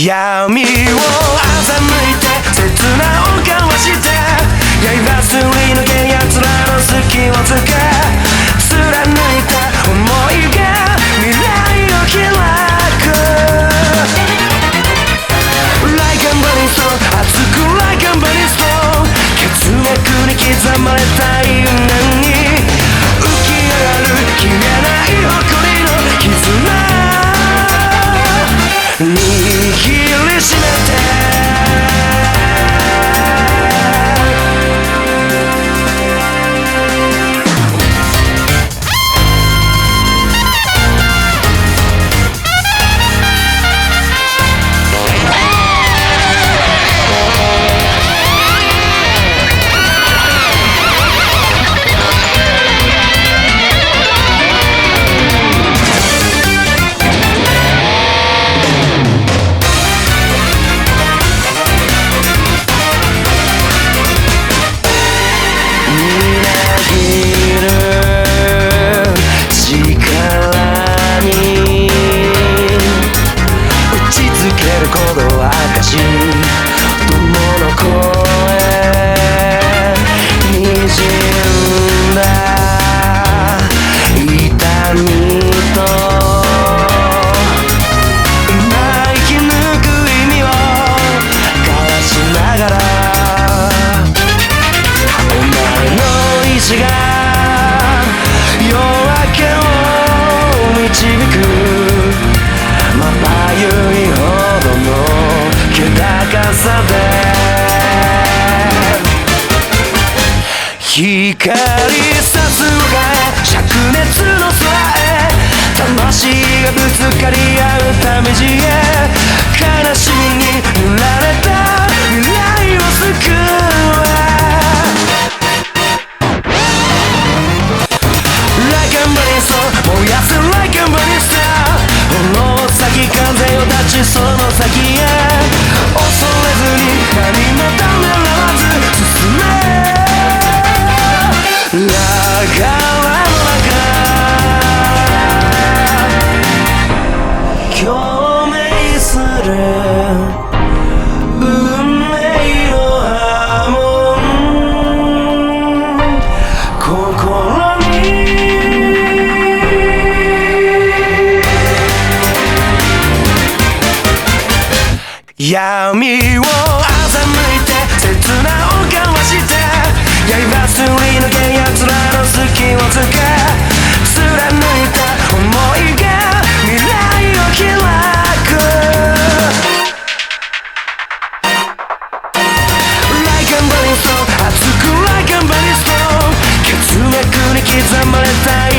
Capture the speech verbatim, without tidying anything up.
闇を欺いて切なを交わして刃すり抜け奴らの隙をつけ貫いた想いが未来を開く Like a burning stone 熱く Like a burning stone 血脈に刻まれた因縁に浮き上がる消えない誇りの絆握りしめて光さすがへ灼熱の空へ魂がぶつかり合うため地へ悲しみに塗られた未来を救え Like a burning stone 燃やせ Like a burning star 炎先風を立ちその先へ恐れずに何もためらわず進め流れの中共鳴する運命の波紋心に闇を欺いて切なを交わして刃すり抜け奴らの隙をつけ貫いた想いが未来を開く Like a burning stone 熱く Like a burning stone 血脈に刻まれた